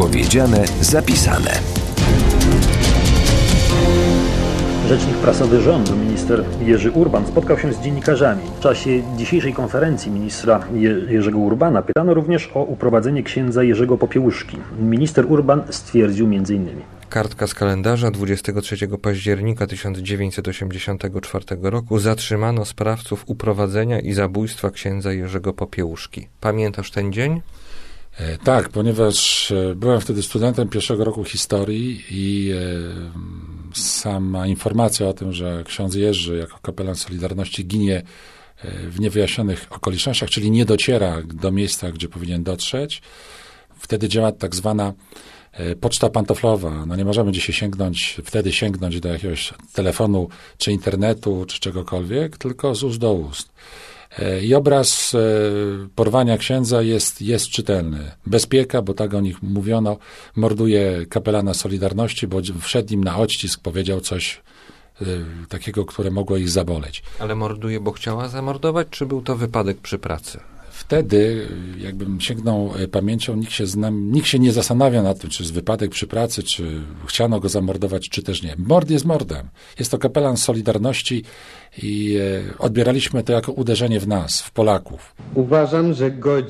Powiedziane, zapisane. Rzecznik prasowy rządu, minister Jerzy Urban, spotkał się z dziennikarzami. W czasie dzisiejszej konferencji ministra Jerzego Urbana pytano również o uprowadzenie księdza Jerzego Popiełuszki. Minister Urban stwierdził m.in. Kartka z kalendarza 23 października 1984 roku zatrzymano sprawców uprowadzenia i zabójstwa księdza Jerzego Popiełuszki. Pamiętasz ten dzień? Tak, ponieważ byłem wtedy studentem pierwszego roku historii i sama informacja o tym, że ksiądz Jerzy jako kapelan Solidarności ginie w niewyjaśnionych okolicznościach, czyli nie dociera do miejsca, gdzie powinien dotrzeć. Wtedy działa tak zwana poczta pantoflowa. No nie możemy dzisiaj wtedy sięgnąć do jakiegoś telefonu, czy internetu, czy czegokolwiek, tylko z ust do ust. I obraz porwania księdza jest czytelny. Bezpieka, bo tak o nich mówiono, morduje kapelana Solidarności, bo wszedł im na odcisk, powiedział coś takiego, które mogło ich zaboleć. Ale morduje, bo chciała zamordować, czy był to wypadek przy pracy? Wtedy, jakbym sięgnął pamięcią, nikt się nie zastanawia nad tym, czy jest wypadek przy pracy, czy chciano go zamordować, czy też nie. Mord jest mordem. Jest to kapelan Solidarności i odbieraliśmy to jako uderzenie w nas, w Polaków. Uważam, że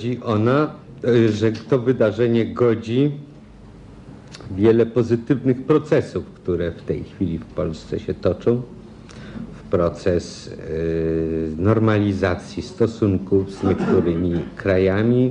że to wydarzenie godzi wiele pozytywnych procesów, które w tej chwili w Polsce się toczą. Proces normalizacji stosunków z niektórymi krajami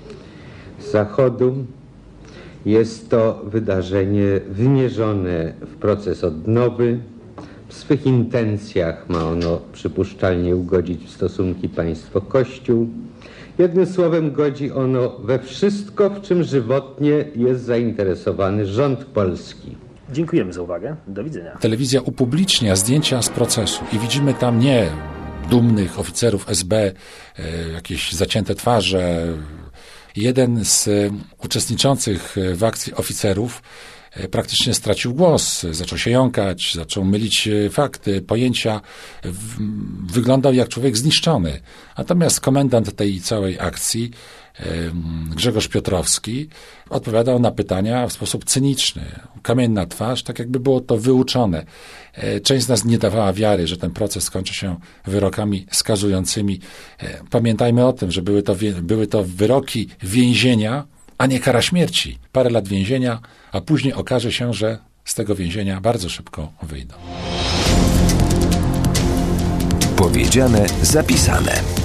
Zachodu. Jest to wydarzenie wymierzone w proces odnowy. W swych intencjach ma ono przypuszczalnie ugodzić w stosunki państwo-kościół. Jednym słowem godzi ono we wszystko, w czym żywotnie jest zainteresowany rząd polski. Dziękujemy za uwagę. Do widzenia. Telewizja upublicznia zdjęcia z procesu i widzimy tam nie dumnych oficerów SB, jakieś zacięte twarze. Jeden z uczestniczących w akcji oficerów praktycznie stracił głos, zaczął się jąkać, zaczął mylić fakty, pojęcia. Wyglądał jak człowiek zniszczony. Natomiast komendant tej całej akcji, Grzegorz Piotrowski, odpowiadał na pytania w sposób cyniczny. Kamienna twarz, tak jakby było to wyuczone. Część z nas nie dawała wiary, że ten proces skończy się wyrokami skazującymi. Pamiętajmy o tym, że były to wyroki więzienia, a nie kara śmierci. Parę lat więzienia, a później okaże się, że z tego więzienia bardzo szybko wyjdą. Powiedziane, zapisane.